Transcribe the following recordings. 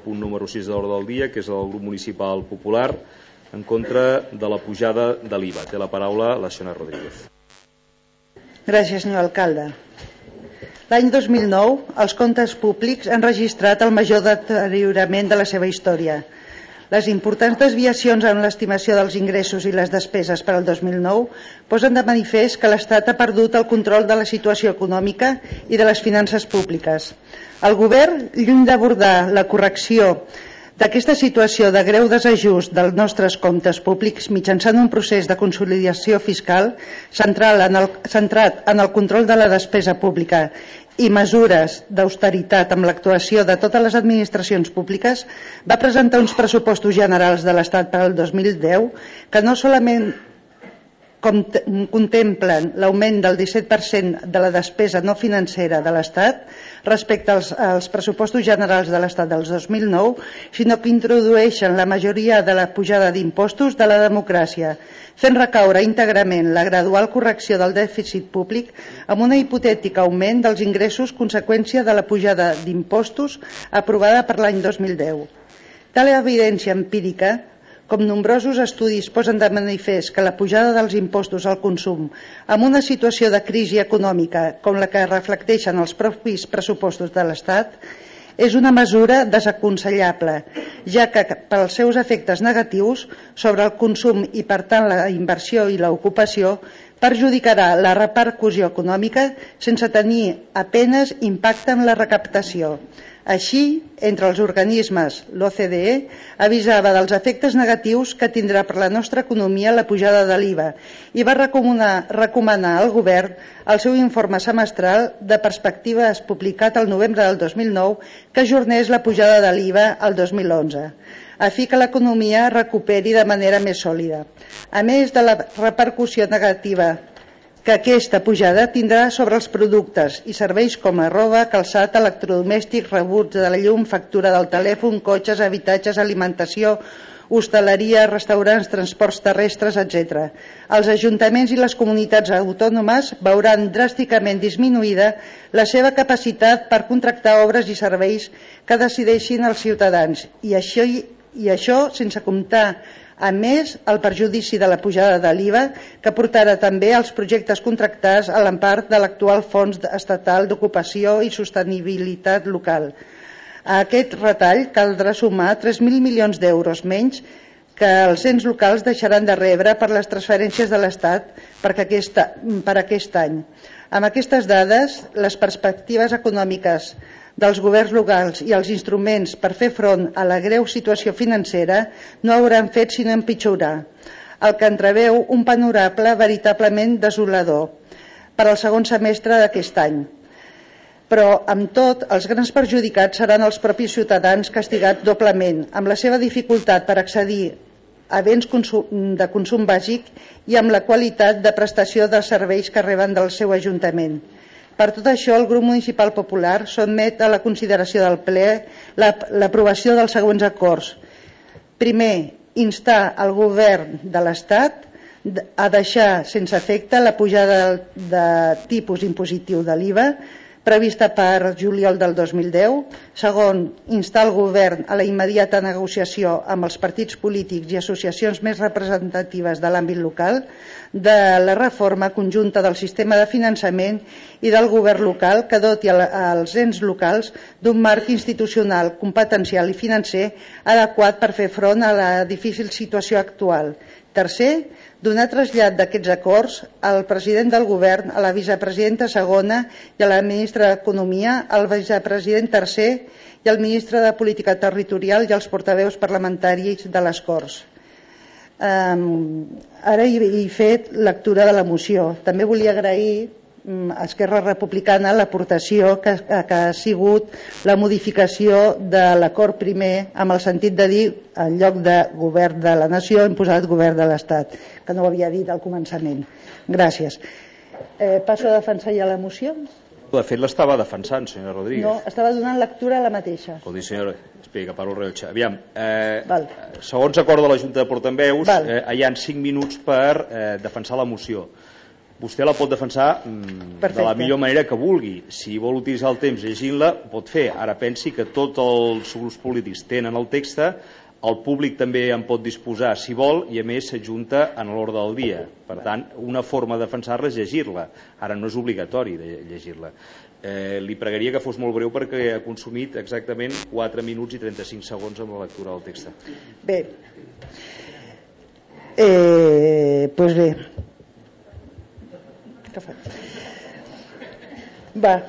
punt número 6 de l'ordre del dia, que és el grup municipal popular, en contra de la pujada de l'IVA. Té la paraula la senyora Rodríguez. Gràcies, senyor alcalde. L'any 2009, els comptes públics han registrat el major deteriorament de la seva història. Les importants desviacions en l'estimació dels ingressos i les despeses per al 2009 posen de manifest que l'Estat ha perdut el control de la situació econòmica i de les finances públiques. El govern, lluny d'abordar la correcció d'aquesta situació de greu desajust dels nostres comptes públics mitjançant un procés de consolidació fiscal centrat en el control de la despesa pública i mesures d'austeritat amb l'actuació de totes les administracions públiques, va presentar uns pressupostos generals de l'Estat per al 2010 que no solament contemplen l'augment del 17% de la despesa no financera de l'Estat respecte als pressupostos generals de l'Estat del 2009, sinó que introdueixen la majoria de la pujada d'impostos de la democràcia, fent recaure íntegrament la gradual correcció del dèficit públic amb una hipotètica augment dels ingressos conseqüència de la pujada d'impostos aprovada per l'any 2010. Tal evidència empírica, com nombrosos estudis posen de manifest que la pujada dels impostos al consum amb una situació de crisi econòmica com la que reflecteixen els propis pressupostos de l'Estat és una mesura desaconsellable, ja que pels seus efectes negatius sobre el consum i per tant la inversió i l'ocupació perjudicarà la repercussió econòmica sense tenir apenes impacte en la recaptació. Així, entre els organismes, l'OCDE avisava dels efectes negatius que tindrà per la nostra economia la pujada de l'IVA i va recomanar al govern el seu informe semestral de perspectives publicat el novembre del 2009 que ajornés la pujada de l'IVA al 2011, a fi que l'economia recuperi de manera més sòlida. A més de la repercussió negativa que aquesta pujada tindrà sobre els productes i serveis com la roba, calçat, electrodomèstics, rebuts de la llum, factura del telèfon, cotxes, habitatges, alimentació, hostaleria, restaurants, transports terrestres, etc. Els ajuntaments i les comunitats autònomes veuran dràsticament disminuïda la seva capacitat per contractar obres i serveis que decideixin els ciutadans i això sense comptar a més el perjudici de la pujada de l'IVA que portarà també als projectes contractats a l'empart de l'actual Fons Estatal d'Ocupació i Sostenibilitat Local. A aquest retall caldrà sumar 3.000 milions d'euros menys que els ens locals deixaran de rebre per les transferències de l'Estat per aquest any. Amb aquestes dades, les perspectives econòmiques dels governs locals i els instruments per fer front a la greu situació financera no hauran fet sinó empitjorar, el que entreveu un panorama veritablement desolador per al segon semestre d'aquest any. Però, amb tot, els grans perjudicats seran els propis ciutadans castigats doblement, amb la seva dificultat per accedir a béns de consum bàsic i amb la qualitat de prestació dels serveis que reben del seu ajuntament. Per tot això, el grup municipal popular sotmet a la consideració del ple l'aprovació dels següents acords. Primer, instar el govern de l'Estat a deixar sense efecte la pujada de tipus impositiu de l'IVA prevista per juliol del 2010. Segon, instar el govern a la immediata negociació amb els partits polítics i associacions més representatives de l'àmbit local de la reforma conjunta del sistema de finançament i del govern local que doti als ens locals d'un marc institucional, competencial i financer adequat per fer front a la difícil situació actual. Tercer, donar trasllat d'aquests acords al president del govern, a la vicepresidenta segona i a la ministra d'Economia, al vicepresident tercer i al ministre de Política Territorial i als portaveus parlamentaris de les Corts. Ara he fet lectura de la moció. També volia agrair a Esquerra Republicana l'aportació que ha sigut la modificació de l'acord primer amb el sentit de dir en lloc de govern de la nació hem posat govern de l'Estat, que no ho havia dit al començament. Gràcies. Passo a defensar ja la moció. De fet l'estava defensant, senyora Rodríguez. No, estava donant lectura a la mateixa. Escolti, senyora, esperi que parlo el rellotge. Aviam, segons acord de la Junta de Portaveus, hi ha 5 minuts per defensar la moció. Vostè la pot defensar de la millor manera que vulgui. Si vol utilitzar el temps llegint-la, pot fer. Ara pensi que tots els grups polítics tenen el text, el públic també en pot disposar si vol i a més s'adjunta en l'ordre del dia. Per tant, una forma de defensar-la és llegir-la. Ara no és obligatori de llegir-la. Li pregaria que fos molt breu perquè ha consumit exactament 4 minuts i 35 segons amb la lectura del text. Bé, doncs bé. Què fa? Va,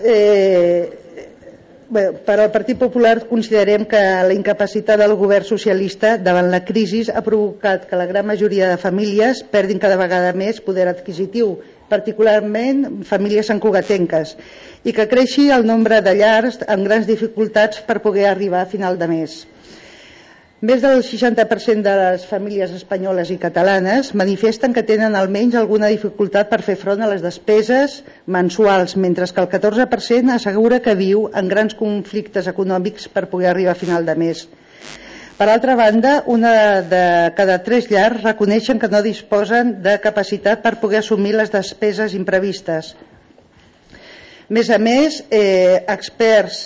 bé, per al Partit Popular considerem que la incapacitat del govern socialista davant la crisi ha provocat que la gran majoria de famílies perdin cada vegada més poder adquisitiu, particularment famílies encogatenques, i que creixi el nombre de llars amb grans dificultats per poder arribar a final de mes. Més del 60% de les famílies espanyoles i catalanes manifesten que tenen almenys alguna dificultat per fer front a les despeses mensuals, mentre que el 14% assegura que viu en grans conflictes econòmics per poder arribar a final de mes. Per altra banda, una de cada 3 llars reconeixen que no disposen de capacitat per poder assumir les despeses imprevistes. Més a més, experts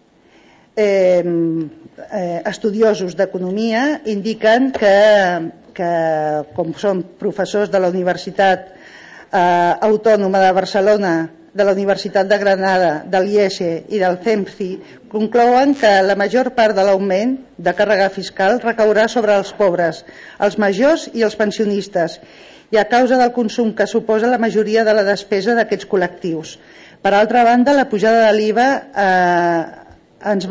estudiosos d'economia indiquen que com són professors de la Universitat Autònoma de Barcelona, de la Universitat de Granada, de l'IESE i del CEMCI, conclouen que la major part de l'augment de càrrega fiscal recaurà sobre els pobres, els majors i els pensionistes, i a causa del consum que suposa la majoria de la despesa d'aquests col·lectius. Per altra banda, la pujada de l'IVA ens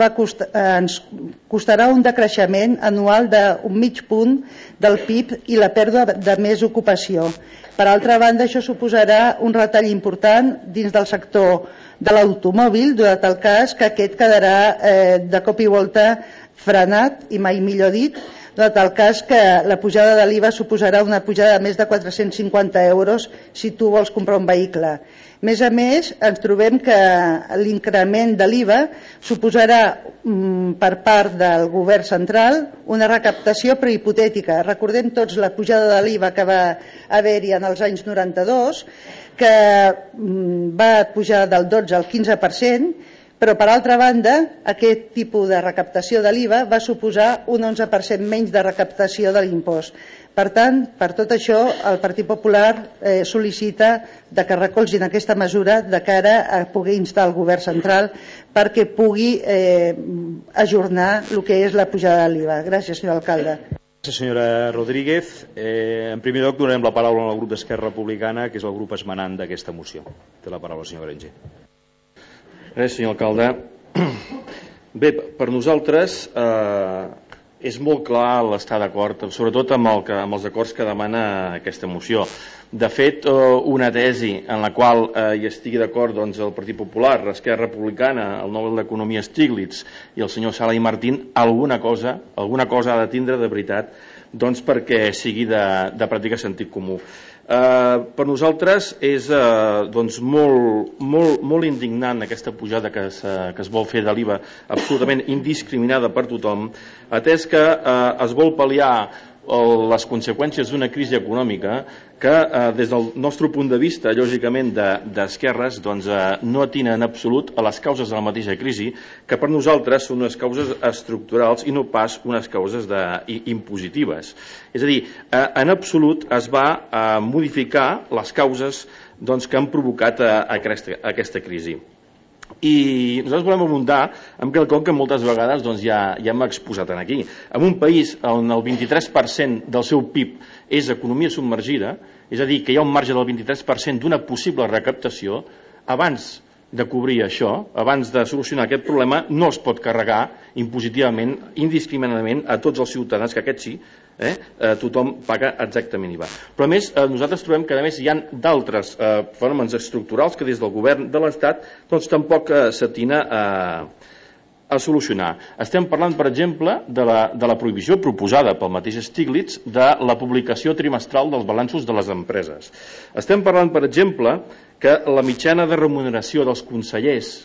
costarà un decreixement anual d'un mig punt del PIB i la pèrdua de més ocupació. Per altra banda, això suposarà un retall important dins del sector de l'automòbil, donat el cas que aquest quedarà de cop i volta frenat, i mai millor dit, donat el cas que la pujada de l'IVA suposarà una pujada de més de 450 euros si tu vols comprar un vehicle. Més a més, ens trobem que l'increment de l'IVA suposarà per part del govern central una recaptació però hipotètica. Recordem tots la pujada de l'IVA que va haver-hi en els anys 92, que va pujar del 12 al 15%, però per altra banda aquest tipus de recaptació de l'IVA va suposar un 11% menys de recaptació de l'impost. Per tant, per tot això, el Partit Popular sol·licita que recolzin aquesta mesura de cara a poder instar el govern central perquè pugui ajornar el que és la pujada de l'IVA. Gràcies, senyor alcalde. Gràcies, senyora Rodríguez. En primer lloc, donarem la paraula al grup d'Esquerra Republicana, que és el grup esmenant d'aquesta moció. Té la paraula, senyor Granger. Gràcies, senyor alcalde. Bé, per nosaltres és molt clar l'estar d'acord, sobretot amb els acords que demana aquesta moció. De fet, una tesi en la qual hi estigui d'acord el Partit Popular, l'Esquerra Republicana, el Nobel d'Economia Stiglitz i el senyor Sala i Martín, alguna cosa ha de tindre de veritat perquè sigui de pràctica sentit comú. Per nosaltres és molt indignant aquesta pujada que es vol fer de l'IVA absolutament indiscriminada per tothom, atès que es vol pal·liar les conseqüències d'una crisi econòmica que des del nostre punt de vista, lògicament d'esquerres, no atina en absolut a les causes de la mateixa crisi, que per nosaltres són unes causes estructurals i no pas unes causes impositives. És a dir, en absolut es va modificar les causes que han provocat aquesta crisi. I nosaltres volem abundar amb quelcom que moltes vegades ja hem exposat aquí. En un país on el 23% del seu PIB és economia submergida, és a dir, que hi ha un marge del 23% d'una possible recaptació, abans de cobrir això, abans de solucionar aquest problema, no es pot carregar impositivament, indiscriminadament a tots els ciutadans, que aquest sí, tothom paga exactament IVA. Però a més, nosaltres trobem que a més hi ha d'altres fenòmens estructurals que des del govern de l'Estat tampoc s'atina a solucionar. Estem parlant, per exemple, de la prohibició proposada pel mateix Stiglitz de la publicació trimestral dels balanços de les empreses. Estem parlant, per exemple, que la mitjana de remuneració dels consellers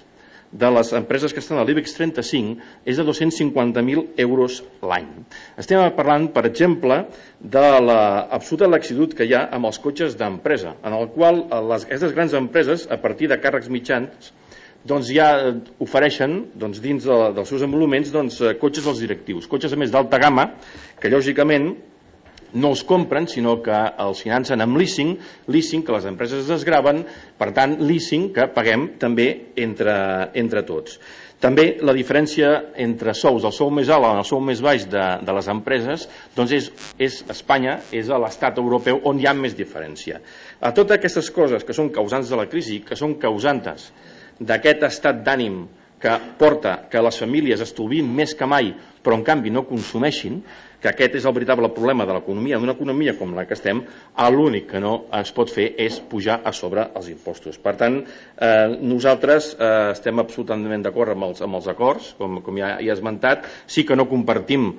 de les empreses que estan a l'IBEX 35 és de 250.000 euros l'any. Estem parlant, per exemple, de l'absoluta laxitud que hi ha amb els cotxes d'empresa, en el qual aquestes grans empreses, a partir de càrrecs mitjans, ja ofereixen dins dels seus desenvolupaments cotxes als directius, cotxes a més d'alta gamma, que lògicament no els compren, sinó que els financen amb leasing que les empreses es desgraven, per tant, leasing que paguem també entre tots. També la diferència entre sous, el sou més alt i el sou més baix de les empreses, és Espanya, és a l'estat europeu on hi ha més diferència. A totes aquestes coses que són causants de la crisi, que són causantes d'aquest estat d'ànim que porta que les famílies estalvien més que mai, però en canvi no consumeixin, que aquest és el veritable problema de l'economia, d'una economia com la que estem, l'únic que no es pot fer és pujar a sobre els impostos. Per tant, nosaltres estem absolutament d'acord amb els acords, com ja he esmentat, sí que no compartim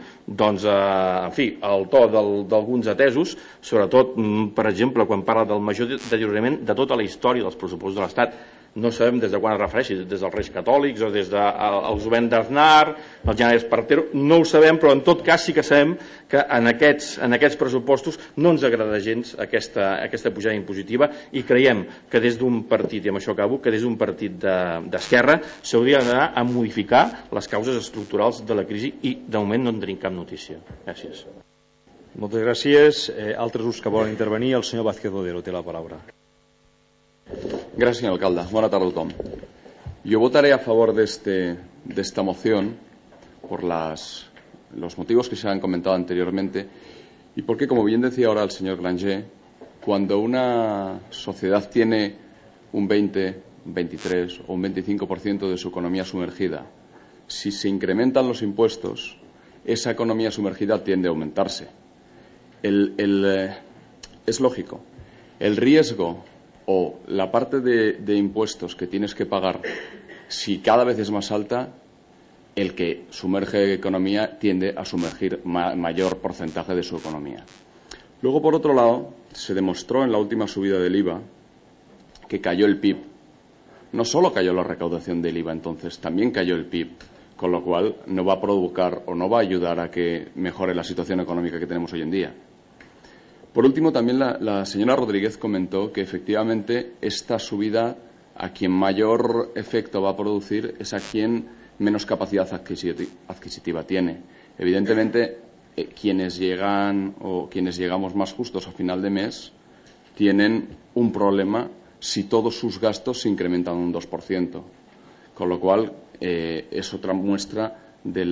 el to d'alguns atesos, sobretot, per exemple, quan parla del major deteriorament de tota la història dels pressupostos de l'Estat. No sabem des de quan es refereixi, des dels Reis Catòlics o des dels governs d'Aznar, el general Espartero, no ho sabem, però en tot cas sí que sabem que en aquests pressupostos no ens agrada gens aquesta pujada impositiva i creiem que des d'un partit, i amb això acabo, que des d'un partit d'esquerra s'hauria d'anar a modificar les causes estructurals de la crisi i de moment no en tenim cap notícia. Gràcies. Moltes gràcies. Altres grups que volen intervenir, el senyor Vázquez Bodero té la paraula. Gracias, señor alcalde. Buenas tardes a todos. Yo votaré a favor de esta moción por los motivos que se han comentado anteriormente y porque, como bien decía ahora el señor Granger, cuando una sociedad tiene un 20, un 23 o un 25% de su economía sumergida, si se incrementan los impuestos, esa economía sumergida tiende a aumentarse. Es lógico. El riesgo o la parte de impuestos que tienes que pagar, si cada vez es más alta, el que sumerge economía tiende a sumergir mayor porcentaje de su economía. Luego, por otro lado, se demostró en la última subida del IVA que cayó el PIB. No solo cayó la recaudación del IVA, entonces, también cayó el PIB, con lo cual no va a provocar o no va a ayudar a que mejore la situación económica que tenemos hoy en día. Por último, también la señora Rodríguez comentó que efectivamente esta subida a quien mayor efecto va a producir es a quien menos capacidad adquisitiva tiene. Evidentemente, quienes llegan o quienes llegamos más justos a final de mes tienen un problema si todos sus gastos se incrementan un 2%. Con lo cual, es otra muestra de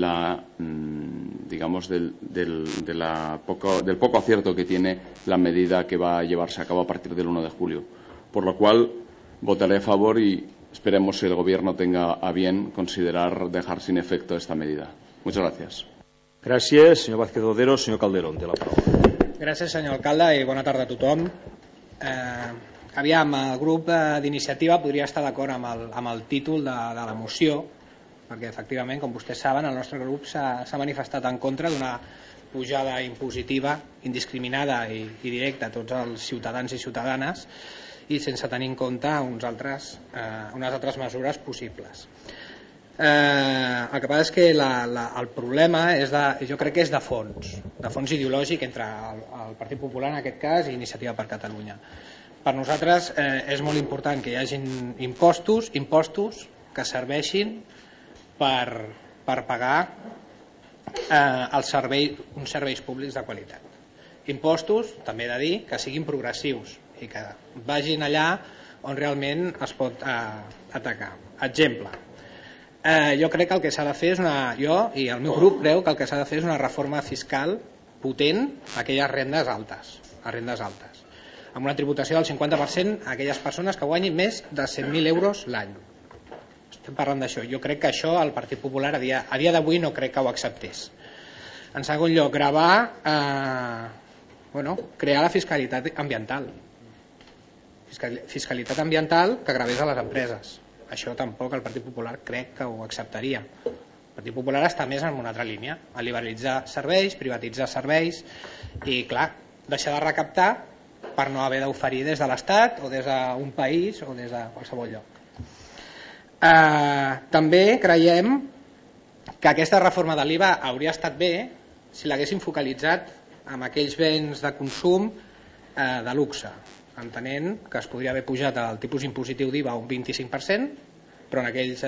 del poco acierto que tiene la medida que va a llevarse a cabo a partir del 1 de julio. Por lo cual, votaré a favor y esperemos que el Gobierno tenga a bien considerar dejar sin efecto esta medida. Muchas gracias. Gràcies, senyor Vázquez Bodero. Senyor Calderón, té la paraula. Gràcies, senyor alcalde, i bona tarda a tothom. Aviam, el grup d'iniciativa podria estar d'acord amb el títol de la moció, perquè efectivament, com vostès saben, el nostre grup s'ha manifestat en contra d'una pujada impositiva indiscriminada i directa a tots els ciutadans i ciutadanes i sense tenir en compte unes altres mesures possibles. El que passa és que el problema jo crec que és de fons ideològic entre el Partit Popular en aquest cas i Iniciativa per Catalunya. Per nosaltres és molt important que hi hagin impostos que serveixin per pagar uns serveis públics de qualitat. Impostos, també he de dir, que siguin progressius i que vagin allà on realment es pot atacar. Exemple, jo crec que el que s'ha de fer és jo i el meu grup creu que el que s'ha de fer és una reforma fiscal potent a aquelles rendes altes, amb una tributació del 50% a aquelles persones que guanyin més de 100.000 euros l'any. Estem parlant d'això. Jo crec que això el Partit Popular a dia d'avui no crec que ho acceptés. En segon lloc, crear la fiscalitat ambiental. Fiscalitat ambiental que gravés a les empreses. Això tampoc el Partit Popular crec que ho acceptaria. El Partit Popular està més en una altra línia, a liberalitzar serveis, privatitzar serveis i, clar, deixar de recaptar per no haver d'oferir des de l'Estat o des d'un país o des de qualsevol lloc. També creiem que aquesta reforma de l'IVA hauria estat bé si l'haguessin focalitzat en aquells béns de consum de luxe, entenent que es podria haver pujat el tipus impositiu d'IVA a un 25%, però en aquells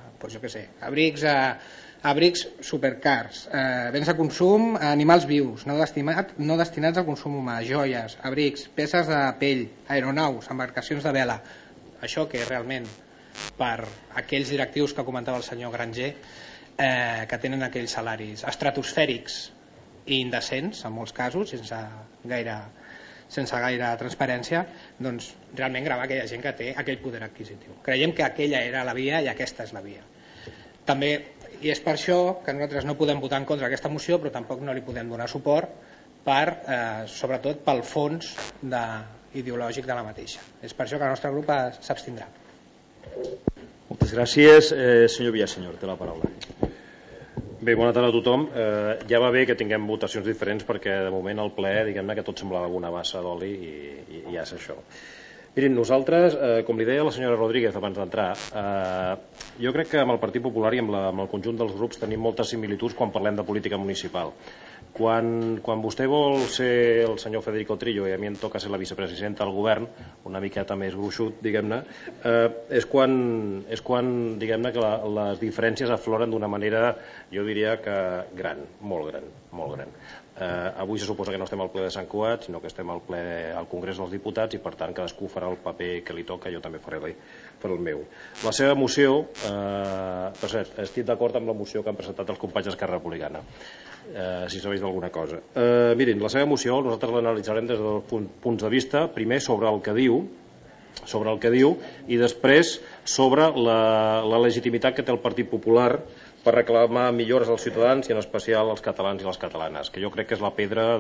abrics supercars, béns de consum, animals vius no destinats al consum humà, joies, abrics, peces de pell, aeronaus, embarcacions de vela. Això que realment per aquells directius que comentava el senyor Granger, que tenen aquells salaris estratosfèrics i indecents en molts casos, sense gaire transparència, doncs realment gravar aquella gent que té aquell poder adquisitiu. Creiem que aquella era la via i aquesta és la via. També, i és per això que nosaltres no podem votar en contra d'aquesta moció, però tampoc no li podem donar suport sobretot pel fons ideològic de la mateixa. És per això que el nostre grup s'abstindrà. Moltes gràcies. Senyor Villaseñor, té la paraula. Bé, bona tarda a tothom. Ja va bé que tinguem votacions diferents perquè de moment al ple, diguem-ne que tot semblava una bassa d'oli i ja és això. Mirin, nosaltres, com li deia la senyora Rodríguez abans d'entrar, jo crec que amb el Partit Popular i amb el conjunt dels grups tenim moltes similituds quan parlem de política municipal. Quan vostè vol ser el senyor Federico Trillo i a mi em toca ser la vicepresidenta del govern, una miqueta més gruixut, diguem-ne, és quan diguem-ne que les diferències afloren d'una manera, jo diria que gran, molt gran, molt gran. Avui se suposa que no estem al ple de Sant Cugat, sinó que estem al Congrés dels Diputats i per tant cadascú farà el paper que li toca, jo també faré el meu. La seva moció, per cert, estic d'acord amb la moció que han presentat els companys d'Esquerra Republicana, si serveix d'alguna cosa. Mirin, la seva moció nosaltres l'analitzarem des dels punts de vista, primer sobre el que diu i després sobre la legitimitat que té el Partit Popular per reclamar millores als ciutadans i en especial als catalans i les catalanes, que jo crec que és la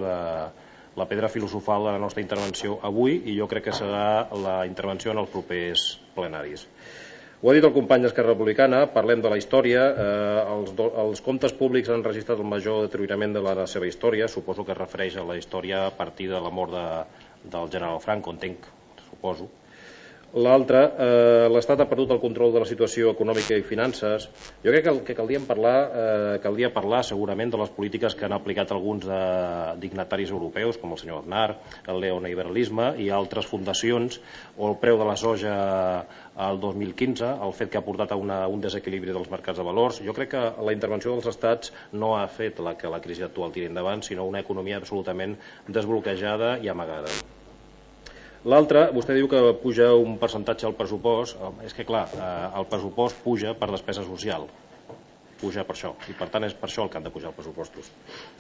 pedra filosofal de la nostra intervenció avui i jo crec que serà la intervenció en els propers plenaris. Ho ha dit el company d'Esquerra Republicana, parlem de la història, els comptes públics han registrat el major deteriorament de la seva història, suposo que es refereix a la història a partir de la mort del general Franco, entenc, suposo. L'altre, l'Estat ha perdut el control de la situació econòmica i finances. Jo crec que caldria parlar segurament de les polítiques que han aplicat alguns dignataris europeus, com el senyor Aznar, el neoliberalisme i altres fundacions, o el preu de la soja al 2015, el fet que ha portat a un desequilibri dels mercats de valors. Jo crec que la intervenció dels estats no ha fet que la crisi actual tiri endavant, sinó una economia absolutament desbloquejada i amagada. L'altre, vostè diu que puja un percentatge al pressupost. És que clar, el pressupost puja per despesa social, puja per això, i per tant és per això el que han de pujar els pressupostos.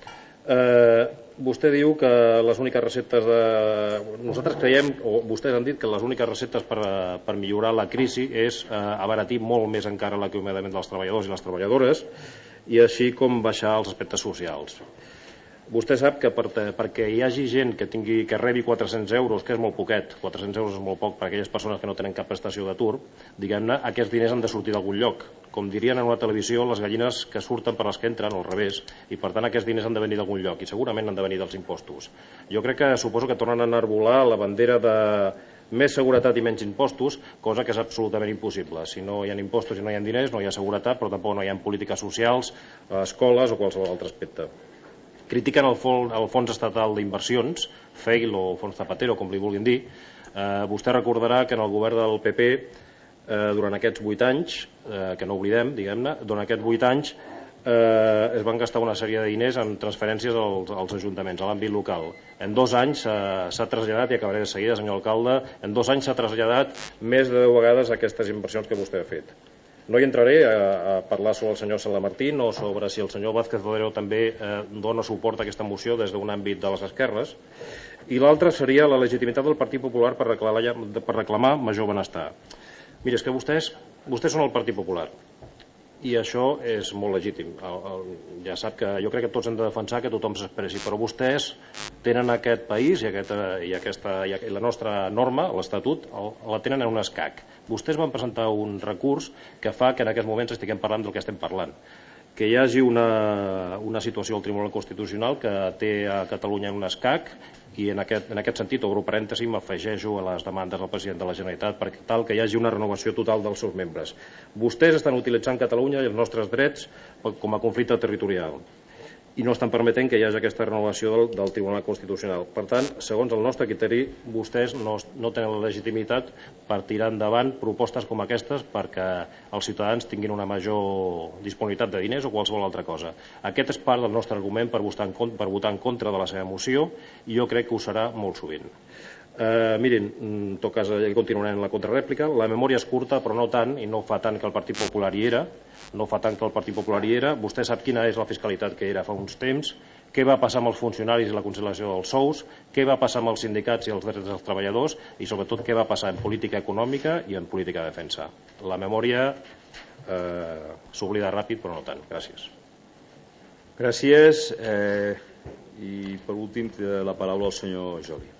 Vostè diu que les úniques receptes nosaltres creiem, o vostès han dit que les úniques receptes per millorar la crisi és abaratir molt més encara l'acomiadament dels treballadors i les treballadores i així com baixar els aspectes socials. Vostè sap que perquè hi hagi gent que rebi 400 euros, que és molt poquet, 400 euros és molt poc per a aquelles persones que no tenen cap prestació d'atur, diguem-ne, aquests diners han de sortir d'algun lloc. Com dirien en una televisió, les gallines que surten per les que entren, al revés, i per tant aquests diners han de venir d'algun lloc, i segurament han de venir dels impostos. Jo crec que suposo que tornen a enarbolar la bandera de més seguretat i menys impostos, cosa que és absolutament impossible. Si no hi ha impostos i no hi ha diners, no hi ha seguretat, però tampoc no hi ha polítiques socials, escoles o qualsevol altre aspecte. Critiquen el Fons Estatal d'Inversions, FEIL o Fons Zapatero, com li vulguin dir. Vostè recordarà que en el govern del PP, durant aquests 8 anys, que no oblidem, diguem-ne, durant aquests 8 anys es van gastar una sèrie de diners en transferències als ajuntaments, a l'àmbit local. En 2 anys s'ha traslladat, i acabaré de seguida, senyor alcalde, en 2 anys s'ha traslladat més de 10 vegades aquestes inversions que vostè ha fet. No hi entraré a parlar sobre el senyor Salamartín o sobre si el senyor Vázquez Rodero també dona suport a aquesta moció des d'un àmbit de les esquerres. I l'altre seria la legitimitat del Partit Popular per reclamar major benestar. Mira, és que vostès són el Partit Popular i això és molt legítim. Ja sap que jo crec que tots hem de defensar que tothom s'expressi, però vostès tenen aquest país i la nostra norma, l'Estatut, la tenen en un escac. Vostès van presentar un recurs que fa que en aquests moments estiguem parlant del que estem parlant, que hi hagi una situació al Tribunal Constitucional que té a Catalunya en un escac, i en aquest sentit, obro parèntesi, m'afegeixo a les demandes del president de la Generalitat per tal que hi hagi una renovació total dels seus membres. Vostès estan utilitzant Catalunya i els nostres drets com a conflicte territorial i no estan permetent que hi hagi aquesta renovació del Tribunal Constitucional. Per tant, segons el nostre criteri, vostès no tenen la legitimitat per tirar endavant propostes com aquestes perquè els ciutadans tinguin una major disponibilitat de diners o qualsevol altra cosa. Aquest és part del nostre argument per votar en contra de la seva moció, i jo crec que ho serà molt sovint. Mirin, en tot cas, continuarem en la contrarèplica. La memòria és curta, però no tant, i no fa tant que el Partit Popular hi era. Vostè sap quina és la fiscalitat que era fa uns temps, què va passar amb els funcionaris i la congelació dels sous, què va passar amb els sindicats i els drets dels treballadors, i sobretot què va passar en política econòmica i en política de defensa. La memòria s'oblida ràpid, però no tant. Gràcies. Gràcies. I per últim té la paraula el senyor Joli.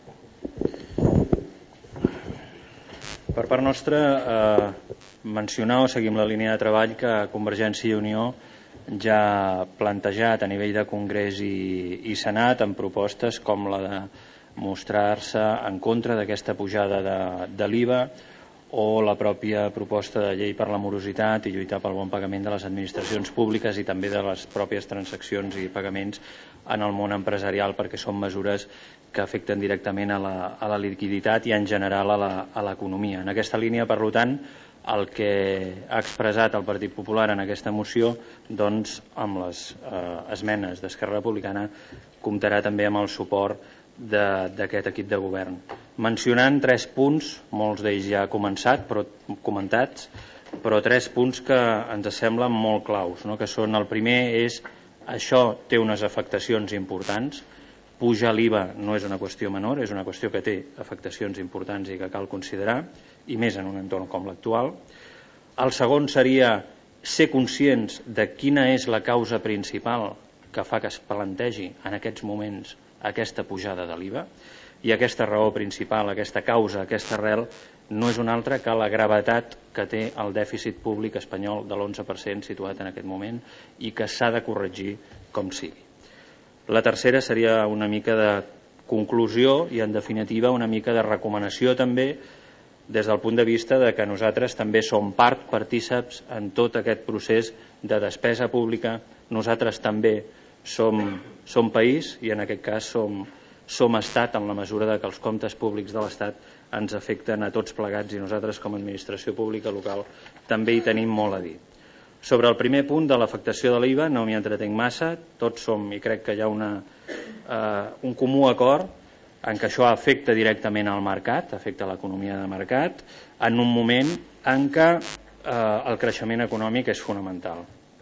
Per part nostra, mencionar o seguir amb la línia de treball que Convergència i Unió ja ha plantejat a nivell de Congrés i Senat en propostes com la de mostrar-se en contra d'aquesta pujada de l'IVA o la pròpia proposta de llei per la morositat i lluitar pel bon pagament de les administracions públiques i també de les pròpies transaccions i pagaments en el món empresarial, perquè són mesures que afecten directament a la liquiditat i en general a l'economia. En aquesta línia, per tant, el que ha expressat el Partit Popular en aquesta moció, doncs, amb les esmenes d'Esquerra Republicana, comptarà també amb el suport d'aquest equip de govern. Mencionant 3 punts, molts d'ells ja comentats, però 3 punts que ens semblen molt claus, no? Que són, el primer és, això té unes afectacions importants, pujar l'IVA no és una qüestió menor, és una qüestió que té afectacions importants i que cal considerar, i més en un entorn com l'actual. El segon seria ser conscients de quina és la causa principal que fa que es plantegi en aquests moments aquesta pujada de l'IVA, i aquesta raó principal, aquesta causa, aquesta arrel, no és una altra que la gravetat que té el dèficit públic espanyol de l'11% situat en aquest moment i que s'ha de corregir com sigui. La tercera seria una mica de conclusió i, en definitiva, una mica de recomanació també des del punt de vista de que nosaltres també som partíceps en tot aquest procés de despesa pública. Nosaltres també som país i en aquest cas som estat, en la mesura de que els comptes públics de l'Estat ens afecten a tots plegats i nosaltres com a administració pública local també hi tenim molt a dir. Sobre el primer punt de l'afectació de l'IVA no m'hi entretenc massa, tots som, i crec que hi ha un comú acord en que això afecta directament al mercat, afecta l'economia de mercat, en un moment en què el creixement econòmic és fonamental.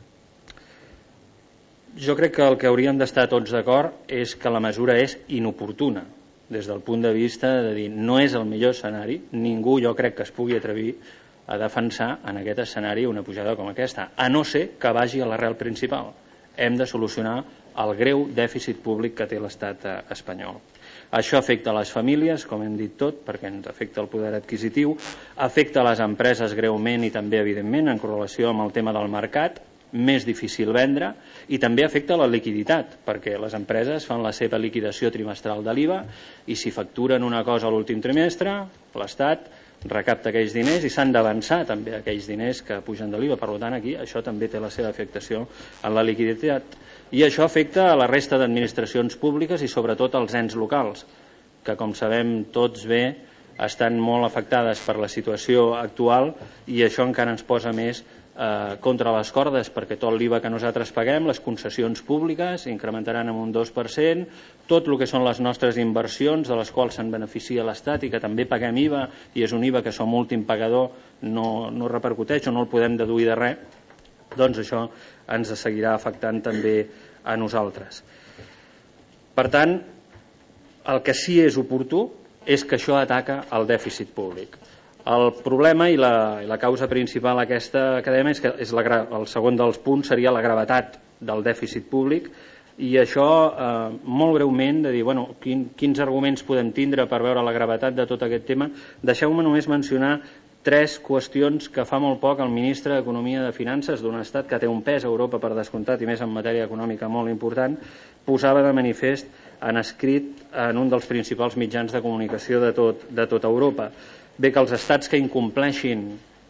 Jo crec que el que hauríem d'estar tots d'acord és que la mesura és inoportuna, des del punt de vista de dir no és el millor escenari, ningú jo crec que es pugui atrevir a defensar en aquest escenari una pujada com aquesta, a no ser que vagi a l'arrel principal. Hem de solucionar el greu dèficit públic que té l'estat espanyol. Això afecta a les famílies, com hem dit tot, perquè ens afecta el poder adquisitiu, afecta a les empreses greument i també, evidentment, en correlació amb el tema del mercat, més difícil vendre, i també afecta la liquiditat, perquè les empreses fan la seva liquidació trimestral de l'IVA i si facturen una cosa a l'últim trimestre, l'Estat recapta aquells diners i s'han d'avançar també aquells diners que pugen de l'IVA. Per tant, aquí això també té la seva afectació en la liquiditat. I això afecta a la resta d'administracions públiques i sobretot als ens locals, que com sabem tots bé estan molt afectades per la situació actual i això encara ens posa més contra les cordes, perquè tot l'IVA que nosaltres paguem, les concessions públiques incrementaran en un 2%, tot el que són les nostres inversions de les quals se'n beneficia l'Estat i que també paguem IVA i és un IVA que som últim pagador, no repercuteix o no el podem deduir de res, doncs això ens seguirà afectant també a nosaltres. Per tant, el que sí és oportú és que això ataca el dèficit públic. El problema i la causa principal aquesta que dèiem és que el segon dels punts seria la gravetat del dèficit públic i això molt breument de dir quins arguments podem tindre per veure la gravetat de tot aquest tema. Deixeu-me només mencionar tres qüestions que fa molt poc el ministre d'Economia i de Finances d'un estat que té un pes a Europa per descomptat i més en matèria econòmica molt important, posava de manifest en escrit en un dels principals mitjans de comunicació de tota Europa. Bé, que els estats que incompleixin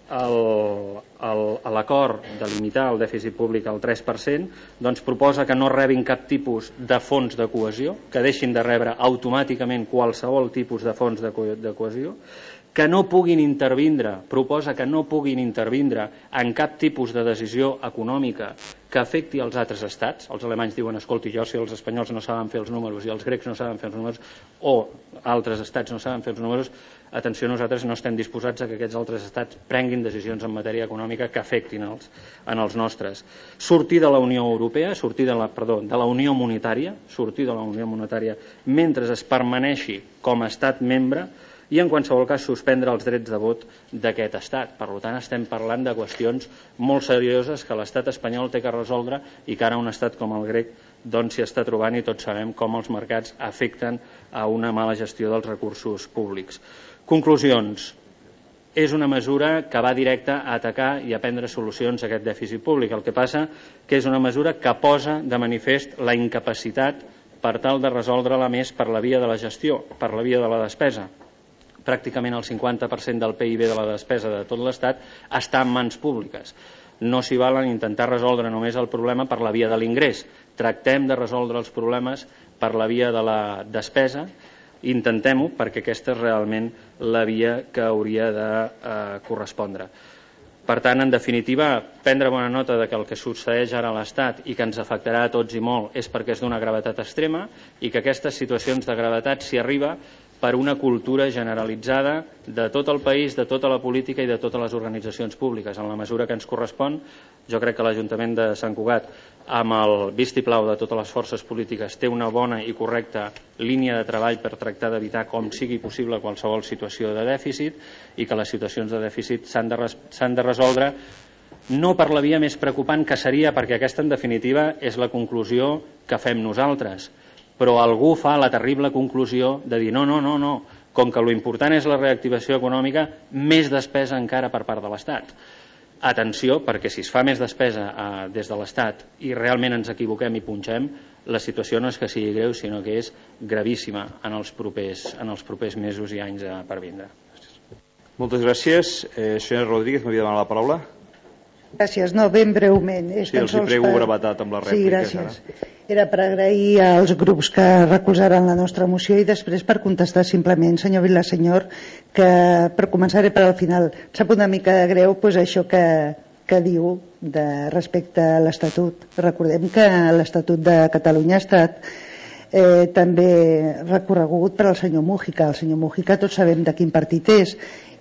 l'acord de limitar el dèficit públic al 3%, doncs proposa que no rebin cap tipus de fons de cohesió, que deixin de rebre automàticament qualsevol tipus de fons de cohesió, que no puguin intervindre, proposa que no puguin intervindre en cap tipus de decisió econòmica que afecti els altres estats. Els alemanys diuen, escolti, jo si els espanyols no saben fer els números i els grecs no saben fer els números, o altres estats no saben fer els números, atenció, nosaltres no estem disposats a que aquests altres estats prenguin decisions en matèria econòmica que afectin els nostres. Sortir de la Unió Europea, sortir de la Unió Monetària, mentre es permaneixi com a estat membre, i en qualsevol cas suspendre els drets de vot d'aquest estat. Per tant, estem parlant de qüestions molt serioses que l'estat espanyol té que resoldre i que ara un estat com el grec doncs s'hi està trobant, i tots sabem com els mercats afecten a una mala gestió dels recursos públics. Conclusions. És una mesura que va directa a atacar i a prendre solucions a aquest dèficit públic. El que passa que és una mesura que posa de manifest la incapacitat per tal de resoldre-la més per la via de la gestió, per la via de la despesa. Pràcticament el 50% del PIB de la despesa de tot l'Estat està en mans públiques. No s'hi valen intentar resoldre només el problema per la via de l'ingrés. Tractem de resoldre els problemes per la via de la despesa, intentem-ho, perquè aquesta és realment la via que hauria de correspondre. Per tant, en definitiva, prendre bona nota de que el que succeeix ara a l'Estat i que ens afectarà a tots i molt és perquè és d'una gravetat extrema, i que aquestes situacions de gravetat s'hi arriba per una cultura generalitzada de tot el país, de tota la política i de totes les organitzacions públiques. En la mesura que ens correspon, jo crec que l'Ajuntament de Sant Cugat, amb el vistiplau de totes les forces polítiques, té una bona i correcta línia de treball per tractar d'evitar com sigui possible qualsevol situació de dèficit, i que les situacions de dèficit s'han de resoldre no per la via més preocupant, que seria, perquè aquesta en definitiva és la conclusió que fem nosaltres, però algú fa la terrible conclusió de dir no, com que l'important és la reactivació econòmica, més despesa encara per part de l'Estat. Atenció, perquè si es fa més despesa des de l'Estat i realment ens equivoquem i punxem, la situació no és que sigui greu, sinó que és gravíssima en els propers mesos i anys per vindre. Moltes gràcies. Senyora Rodríguez, m'havia demanat la paraula. Gràcies, no, ben breument. Sí, els prego brevetat amb les rèpliques. Sí, gràcies. Era per agrair als grups que recolzaran la nostra moció, i després per contestar simplement, senyor Vilasenyor, que per començar per al final sap una mica greu això que diu respecte a l'Estatut. Recordem que l'Estatut de Catalunya ha estat també recorregut per al senyor Mújica. El senyor Mújica tots sabem de quin partit és,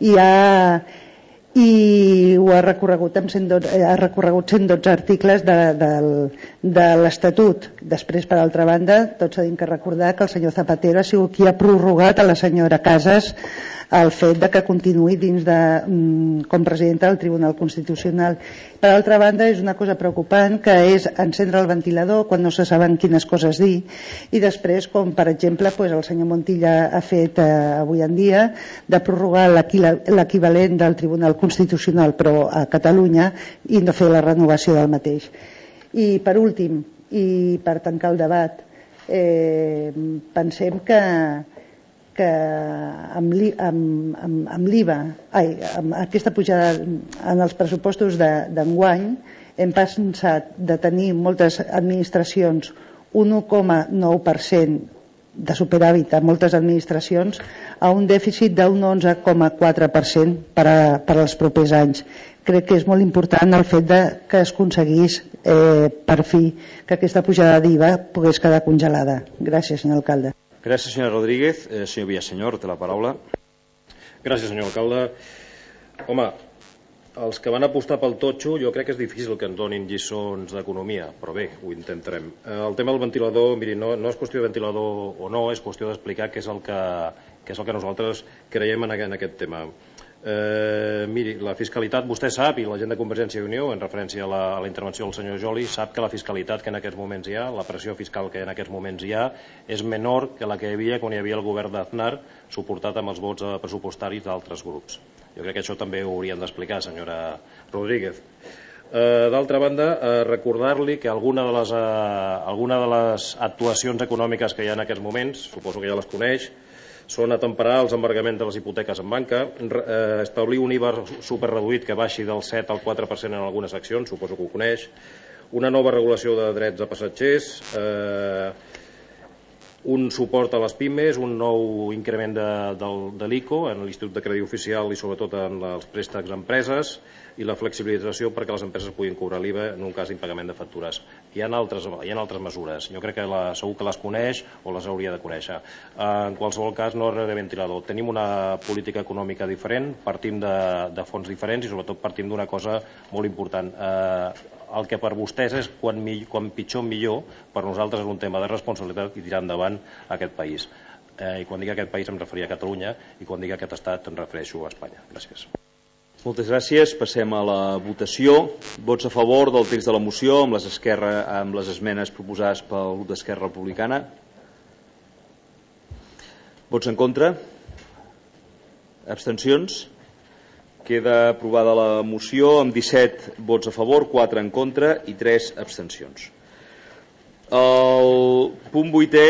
i ho ha recorregut amb 112 articles de l'Estatut. Després, per altra banda, tots tenim que recordar que el senyor Zapatero ha sigut qui ha prorrogat a la senyora Casas el fet de que continuï com presidenta del Tribunal Constitucional. Per altra banda, és una cosa preocupant, que és encendre el ventilador quan no se saben quines coses dir, i després, com per exemple el senyor Montilla ha fet avui en dia, de prorrogar l'equivalent del Tribunal Constitucional però a Catalunya, i no fer la renovació del mateix. I per últim, i per tancar el debat, pensem que amb l'IVA, amb aquesta pujada en els pressupostos d'enguany, hem passat de tenir moltes administracions un 1,9% de superàvit a moltes administracions a un dèficit d'un 11,4% per als propers anys. Crec que és molt important el fet que es aconseguís per fi que aquesta pujada d'IVA pogués quedar congelada. Gràcies, senyor alcalde. Gràcies, senyora Rodríguez. Senyor Villasenyor, té la paraula. Gràcies, senyor alcalde. Home, els que van apostar pel totxo, jo crec que és difícil que ens donin lliçons d'economia, però bé, ho intentarem. El tema del ventilador, miri, no és qüestió de ventilador o no, és qüestió d'explicar què és el que nosaltres creiem en aquest tema. Miri, la fiscalitat, vostè sap, i la gent de Convergència i Unió, en referència a la intervenció del senyor Joli, sap que la fiscalitat que en aquests moments hi ha, la pressió fiscal que en aquests moments hi ha, és menor que la que hi havia quan hi havia el govern d'Aznar, suportat amb els vots pressupostaris d'altres grups. Jo crec que això també ho haurien d'explicar, senyora Rodríguez. D'altra banda, recordar-li que alguna de les actuacions econòmiques que hi ha en aquests moments, suposo que ja les coneix, són atemperar els embargaments de les hipoteques en banca, establir un IVA superreduït que baixi del 7 al 4% en algunes accions, suposo que ho coneix, una nova regulació de drets a passatgers, un suport a les pimes, un nou increment de l'ICO en l'Institut de Crèdit Oficial i sobretot en els préstecs a empreses, i la flexibilització perquè les empreses puguin cobrar l'IVA en un cas d'impagament de factures. Hi ha altres mesures, jo crec que segur que les coneix o les hauria de conèixer. En qualsevol cas, no és de ventilador. Tenim una política econòmica diferent, partim de fons diferents i sobretot partim d'una cosa molt important. El que per vostès és quan pitjor millor, per nosaltres és un tema de responsabilitat i tirar endavant aquest país. I quan dic aquest país em referia a Catalunya i quan dic aquest estat em refereixo a Espanya. Gràcies. Moltes gràcies. Passem a la votació. Vots a favor del text de la moció amb les esmenes proposades pel grup d'Esquerra Republicana. Vots en contra? Abstencions? Queda aprovada la moció amb 17 vots a favor, 4 en contra i 3 abstencions. El punt 8è